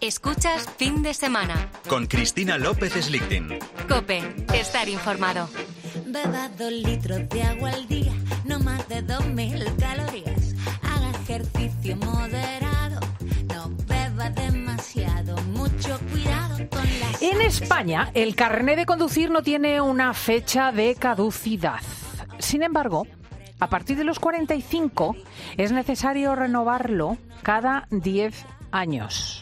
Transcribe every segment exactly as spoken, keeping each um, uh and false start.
Escuchas Fin de Semana con Cristina López Slichting. COPE, estar informado. Beba dos litros de agua al día, no más de dos mil calorías. Haga ejercicio moderado, no beba demasiado, mucho cuidado con las... En España, el carné de conducir no tiene una fecha de caducidad. Sin embargo, a partir de los cuarenta y cinco es necesario renovarlo cada diez años.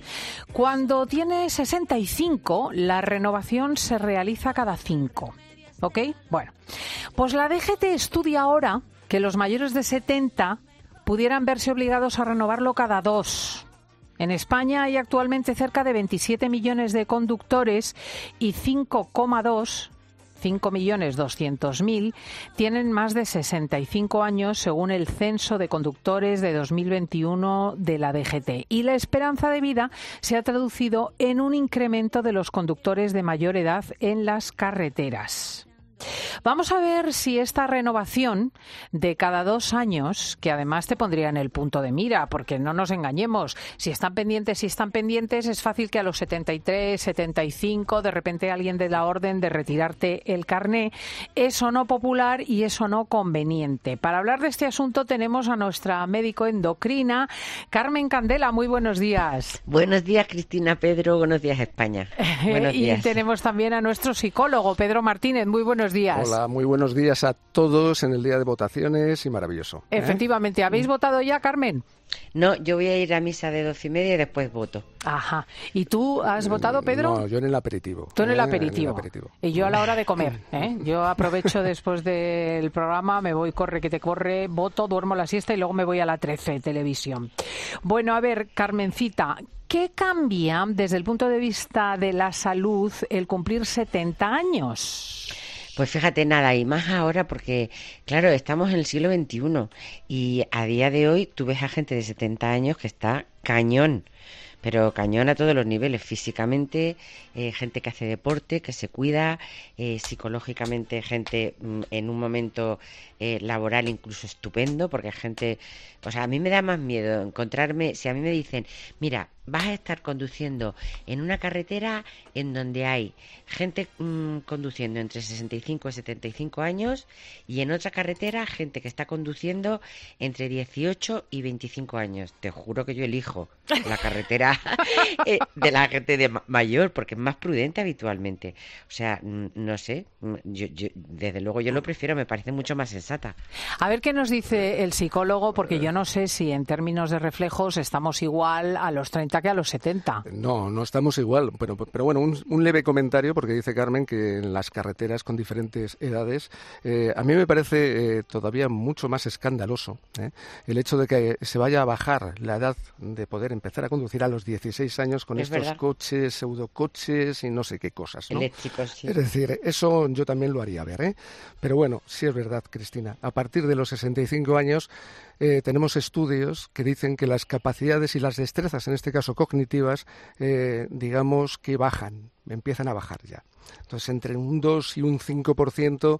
Cuando tiene sesenta y cinco, la renovación se realiza cada cinco. ¿Ok? Bueno, pues la D G T estudia ahora que los mayores de setenta pudieran verse obligados a renovarlo cada dos. En España hay actualmente cerca de veintisiete millones de conductores y cinco coma dos, cinco millones doscientos mil, tienen más de sesenta y cinco años según el Censo de Conductores de dos mil veintiuno de la D G T. Y la esperanza de vida se ha traducido en un incremento de los conductores de mayor edad en las carreteras. Vamos a ver si esta renovación de cada dos años, que además te pondría en el punto de mira, porque no nos engañemos, si están pendientes, si están pendientes, es fácil que a los setenta y tres, setenta y cinco, de repente alguien dé la orden de retirarte el carné. Es o no popular y es o no conveniente. Para hablar de este asunto tenemos a nuestra médico endocrina, Carmen Candela. Muy buenos días. Buenos días, Cristina, Pedro. Buenos días, España. Buenos días. Y tenemos también a nuestro psicólogo, Pedro Martínez. Muy buenos días. Hola, muy buenos días a todos en el día de votaciones y maravilloso. ¿eh? Efectivamente. ¿Habéis votado ya, Carmen? No, yo voy a ir a misa de doce y media y después voto. Ajá. ¿Y tú has votado, Pedro? No, yo en el aperitivo. Tú en el ¿eh? aperitivo. En el aperitivo. Y yo a la hora de comer. ¿eh? Yo aprovecho después del programa, me voy, corre que te corre, voto, duermo la siesta y luego me voy a la trece, televisión. Bueno, a ver, Carmencita, ¿qué cambia desde el punto de vista de la salud el cumplir setenta años? Pues fíjate, nada, y más ahora porque, claro, estamos en el siglo veintiuno y a día de hoy tú ves a gente de setenta años que está cañón, pero cañón a todos los niveles, físicamente, eh, gente que hace deporte, que se cuida, eh, psicológicamente gente mm, en un momento eh, laboral incluso estupendo, porque hay gente, o sea, a mí me da más miedo encontrarme, si a mí me dicen, mira, vas a estar conduciendo en una carretera en donde hay gente mmm, conduciendo entre sesenta y cinco y setenta y cinco años y en otra carretera gente que está conduciendo entre dieciocho y veinticinco años. Te juro que yo elijo la carretera eh, de la gente de mayor porque es más prudente habitualmente. O sea, no sé, yo, yo, desde luego yo lo prefiero, me parece mucho más sensata. A ver qué nos dice el psicólogo, porque yo no sé si en términos de reflejos estamos igual a los treinta que a los setenta. No, no estamos igual, pero, pero bueno, un, un leve comentario, porque dice Carmen que en las carreteras con diferentes edades, eh, a mí me parece eh, todavía mucho más escandaloso eh, el hecho de que se vaya a bajar la edad de poder empezar a conducir a los dieciséis años con es estos verdad. coches, pseudocoches y no sé qué cosas, ¿no? Eléctricos, sí. Es decir, eso yo también lo haría ver, ¿eh? Pero bueno, sí es verdad, Cristina, a partir de los sesenta y cinco años eh, tenemos estudios que dicen que las capacidades y las destrezas, en este caso cognitivas, eh, digamos que bajan, empiezan a bajar ya. Entonces, entre un dos y un cinco por ciento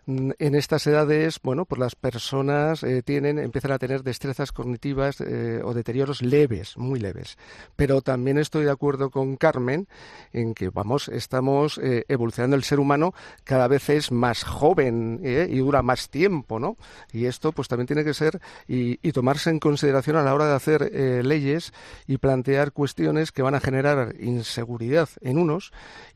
en estas edades, bueno, pues las personas eh, tienen, empiezan a tener destrezas cognitivas eh, o deterioros leves, muy leves. Pero también estoy de acuerdo con Carmen en que, vamos, estamos eh, evolucionando, el ser humano cada vez es más joven eh, y dura más tiempo, ¿no? Y esto pues también tiene que ser y, y tomarse en consideración a la hora de hacer eh, leyes y plantear cuestiones que van a generar inseguridad en unos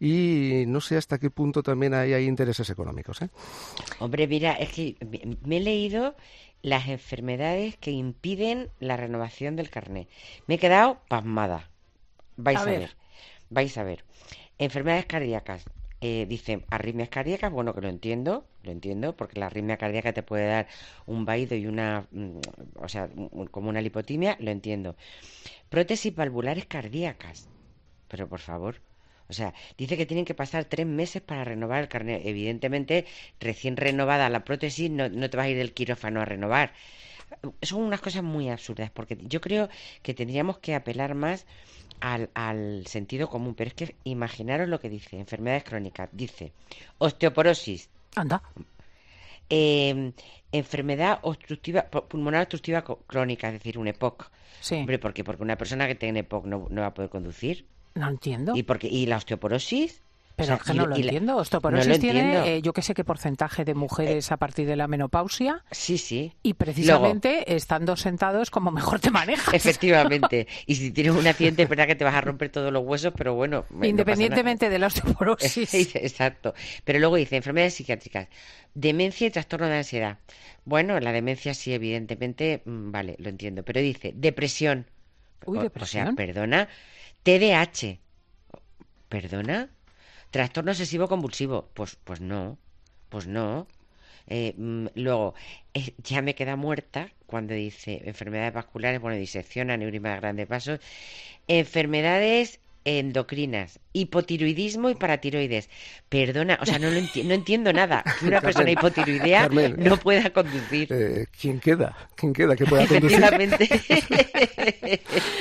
y no sé hasta qué punto también hay, hay intereses económicos, ¿eh? Hombre, mira, es que me he leído las enfermedades que impiden la renovación del carné. Me he quedado pasmada. Vais a, a ver. ver, vais a ver. Enfermedades cardíacas. Eh, dicen arritmias cardíacas, bueno, que lo entiendo, lo entiendo, porque la arritmia cardíaca te puede dar un vaído y una, o sea, como una lipotimia, lo entiendo. Prótesis valvulares cardíacas. Pero por favor... O sea, dice que tienen que pasar tres meses para renovar el carnet. Evidentemente, recién renovada la prótesis, no, no te vas a ir del quirófano a renovar. Son unas cosas muy absurdas, porque yo creo que tendríamos que apelar más al, al sentido común. Pero es que imaginaros lo que dice, enfermedades crónicas. Dice, osteoporosis. Anda. Eh, enfermedad obstructiva, pulmonar obstructiva crónica, es decir, un E P O C. Sí. Hombre, ¿por qué? Porque una persona que tiene E P O C no, no va a poder conducir. No entiendo. ¿Y, porque, ¿y la osteoporosis? Pero O sea, es que y- no lo y la- entiendo. Osteoporosis no lo tiene, entiendo. eh, yo qué sé qué porcentaje de mujeres a partir de la menopausia Sí, sí. y precisamente estando sentados como mejor te manejas. Efectivamente. Y si tienes un accidente, es verdad que te vas a romper todos los huesos, pero bueno. no pasa nada. Independientemente de la osteoporosis. Exacto. Pero luego dice enfermedades psiquiátricas, demencia y trastorno de ansiedad. Bueno, la demencia sí, evidentemente, mm, vale, lo entiendo. Pero dice depresión. Uy, O- ¿depresión? O sea, perdona. T D A H. ¿Perdona? Trastorno obsesivo convulsivo. Pues, pues no. Pues no. Eh, mm, luego, eh, ya me queda muerta cuando dice enfermedades vasculares, bueno, disección, aneurisma de grandes vasos, enfermedades endocrinas, hipotiroidismo y paratiroides. Perdona, o sea, no lo enti- no entiendo nada. Que una persona Carmen, hipotiroidea Carmen. no pueda conducir. Eh, ¿Quién queda? ¿Quién queda que pueda conducir? Efectivamente.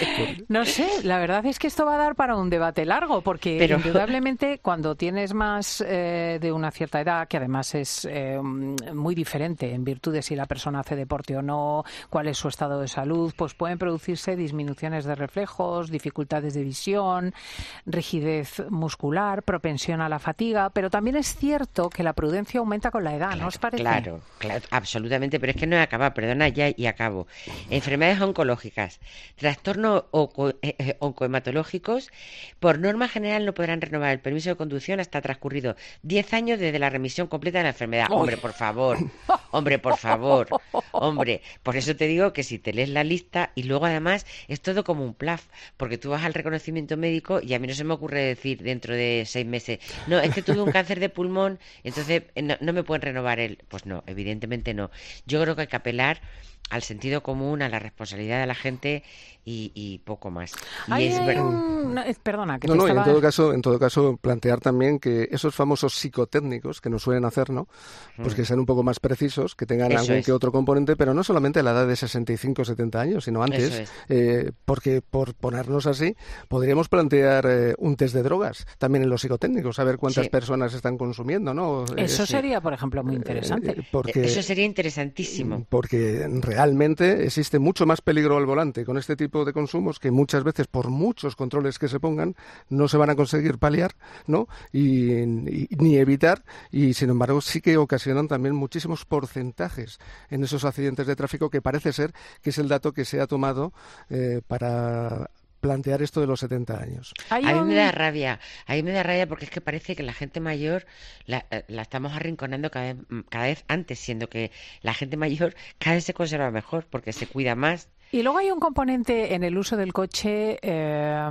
No sé, la verdad es que esto va a dar para un debate largo, porque Pero- indudablemente cuando tienes más eh, de una cierta edad, que además es eh, muy diferente en virtud de si la persona hace deporte o no, cuál es su estado de salud, pues pueden producirse disminuciones de reflejos, dificultades de visión, rigidez muscular, propensión a la fatiga, pero también es cierto que la prudencia aumenta con la edad, ¿no os parece? Claro, claro, absolutamente, pero es que no he acabado, perdona ya y acabo. Enfermedades oncológicas, trastornos onco- eh, eh, oncohematológicos, por norma general no podrán renovar el permiso de conducción hasta transcurrido diez años desde la remisión completa de la enfermedad. Uy. Hombre, por favor, hombre, por favor, hombre, por eso te digo que si te lees la lista y luego además es todo como un plaf, porque tú vas al reconocimiento médico y a mí no se me ocurre decir dentro de seis meses, no, es que tuve un cáncer de pulmón, entonces eh, no, no me pueden renovar el... Pues no, evidentemente no. Yo creo que hay que apelar al sentido común, a la responsabilidad de la gente y, y poco más. Y Ahí es hay ver- un- no, eh, Perdona, que No, te no, y en estaba... todo caso, en todo caso, plantear también que esos famosos psicotécnicos que nos suelen hacer, ¿no? Pues que sean un poco más precisos, que tengan Eso algún es. que otro componente, pero no solamente a la edad de sesenta y cinco o setenta años, sino antes, Eso es. eh, porque por ponernos así, podríamos plantear eh, un test de drogas también en los psicotécnicos, saber cuántas Sí. personas están consumiendo, ¿no? Eh, Eso sí. sería, por ejemplo, muy interesante. Eh, porque, Eso sería interesantísimo. porque realmente existe mucho más peligro al volante con este tipo de consumos que muchas veces, por muchos controles que se pongan, no se van a conseguir paliar, ¿no? Y, y- ni evitar, y sin embargo sí que ocasionan también muchísimos porcentajes en esos accidentes de tráfico, que parece ser que es el dato que se ha tomado eh, para plantear esto de los setenta años. Hay A mí un- me da rabia, a mí me da rabia porque es que parece que la gente mayor la, eh, la estamos arrinconando cada vez, cada vez antes, siendo que la gente mayor cada vez se conserva mejor porque se cuida más. Y luego hay un componente en el uso del coche eh,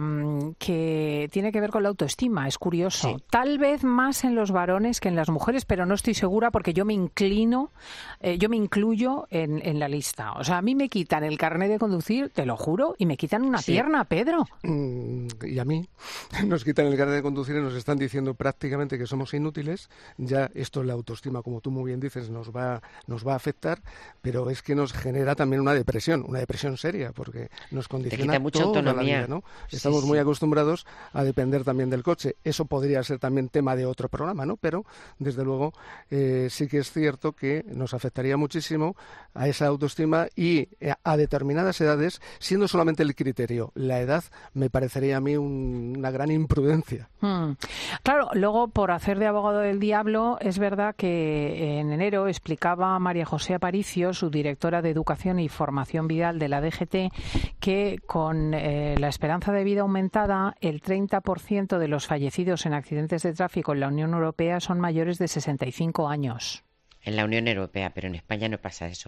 que tiene que ver con la autoestima. Es curioso. Sí. Tal vez más en los varones que en las mujeres, pero no estoy segura porque yo me inclino, eh, yo me incluyo en, en la lista. O sea, a mí me quitan el carnet de conducir, te lo juro, y me quitan una Sí. pierna, Pedro. Mm, y a mí nos quitan el carnet de conducir y nos están diciendo prácticamente que somos inútiles. Ya esto, la autoestima, como tú muy bien dices, nos va, nos va a afectar, pero es que nos genera también una depresión, una depresión seria, porque nos condiciona quita mucha toda autonomía. la vida, ¿no? Sí, Estamos muy sí. acostumbrados a depender también del coche. Eso podría ser también tema de otro programa, ¿no? Pero, desde luego, eh, sí que es cierto que nos afectaría muchísimo a esa autoestima y eh, a determinadas edades, siendo solamente el criterio la edad, me parecería a mí un- una gran imprudencia. Hmm. Claro, luego por hacer de abogado del diablo, es verdad que en enero explicaba María José Aparicio, su directora de Educación y Formación Vial de la D G T, que con eh, la esperanza de vida aumentada, el treinta por ciento de los fallecidos en accidentes de tráfico en la Unión Europea son mayores de sesenta y cinco años. En la Unión Europea, pero en España no pasa eso.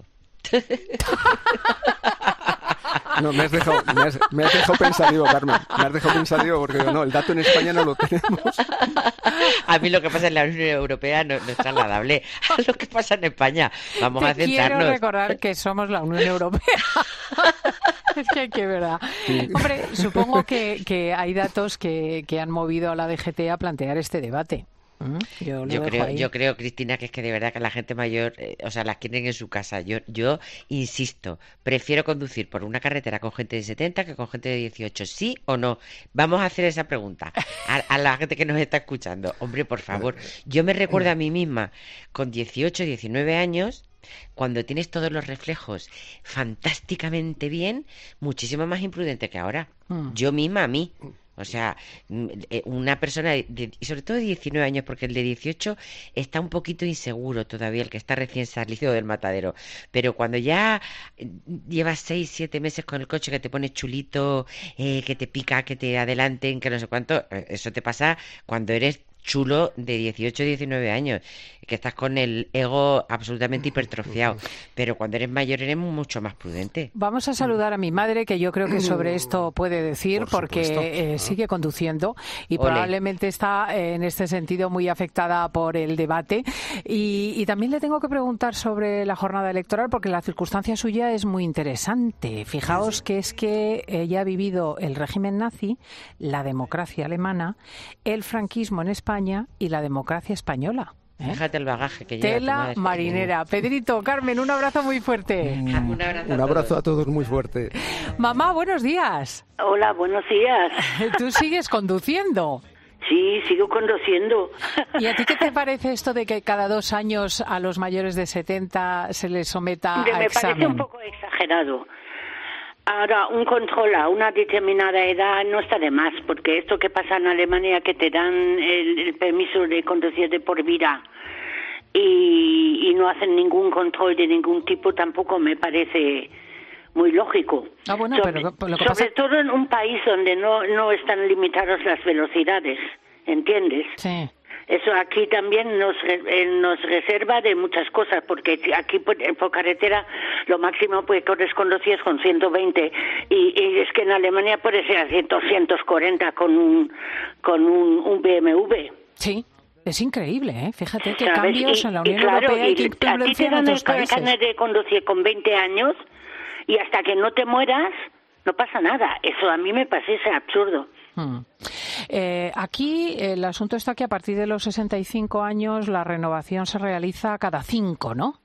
No, me has dejado, me has, me has dejado pensativo, Carmen. Me has dejado pensativo porque digo, no, el dato en España no lo tenemos. A mí lo que pasa en la Unión Europea no, no es trasladable a lo que pasa en España. Vamos Te a quiero centrarnos. recordar que somos la Unión Europea. Es que, que verdad. Hombre, supongo que, que hay datos que, que han movido a la D G T a plantear este debate. Mm, yo, yo creo, ahí. yo creo, Cristina, que es que de verdad que la gente mayor, eh, o sea, las quieren en su casa. Yo, yo insisto, prefiero conducir por una carretera con gente de setenta que con gente de dieciocho. ¿Sí o no? Vamos a hacer esa pregunta a, a la gente que nos está escuchando. Hombre, por favor, yo me recuerdo a mí misma con dieciocho, diecinueve años, cuando tienes todos los reflejos fantásticamente bien, muchísimo más imprudente que ahora. Mm. Yo misma a mí. O sea, una persona, de, de, y sobre todo de diecinueve años, porque el de dieciocho está un poquito inseguro todavía, el que está recién salido del matadero. Pero cuando ya llevas seis, siete meses con el coche, que te pones chulito, eh, que te pica, que te adelanten, que no sé cuánto, eso te pasa cuando eres chulo de dieciocho, diecinueve años, que estás con el ego absolutamente hipertrofiado, pero cuando eres mayor eres mucho más prudente. Vamos a saludar a mi madre, que yo creo que sobre esto puede decir, Por porque eh, sigue conduciendo y Ole. probablemente está eh, en este sentido muy afectada por el debate. Y, y también le tengo que preguntar sobre la jornada electoral, porque la circunstancia suya es muy interesante. Fijaos que es que ella ha vivido el régimen nazi, la democracia alemana, el franquismo en España y la democracia española. ¿Eh? Fíjate el bagaje que lleva. Tela marinera. Pedrito, Carmen, un abrazo muy fuerte. Mm, un abrazo, un abrazo a, todos. a todos muy fuerte. Mamá, buenos días. Hola, buenos días. ¿Tú sigues conduciendo? Sí, sigo conduciendo. ¿Y a ti qué te parece esto de que cada dos años a los mayores de setenta se les someta Hombre, a me examen? Me parece un poco exagerado. Ahora, un control a una determinada edad no está de más, porque esto que pasa en Alemania, que te dan el, el permiso de conducir de por vida y, y no hacen ningún control de ningún tipo, tampoco me parece muy lógico. Ah, bueno, sobre, pero lo que sobre pasa... todo en un país donde no, no están limitadas las velocidades, ¿entiendes? Sí. Eso aquí también nos eh, nos reserva de muchas cosas, porque aquí por, por carretera lo máximo que puedes conducir es con ciento veinte y, y es que en Alemania puede ser a ciento cuarenta con un con un, un B M W. Sí. Es increíble, ¿eh? Fíjate qué ¿sabes? cambios y, en la y Unión claro, Europea y que influencian a ti te en dan otros el países. carnet de conducir con veinte años y hasta que no te mueras no pasa nada. Eso a mí me parece absurdo. Hmm. Eh, aquí el asunto está que a partir de los sesenta y cinco años la renovación se realiza cada cinco, ¿no?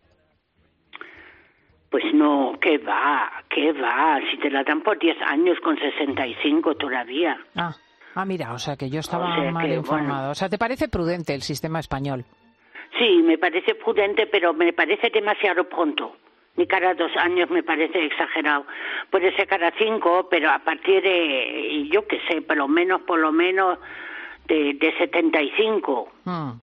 Pues no, ¿qué va? ¿Qué va? Si te la dan por diez años con sesenta y cinco todavía. Ah, ah mira, o sea que yo estaba o sea mal que, informado. Bueno. O sea, ¿te parece prudente el sistema español? Sí, me parece prudente, pero me parece demasiado pronto. Ni cada dos años me parece exagerado. Puede ser cada cinco, pero a partir de, yo qué sé, por lo menos, por lo menos de, de setenta y cinco. Hmm.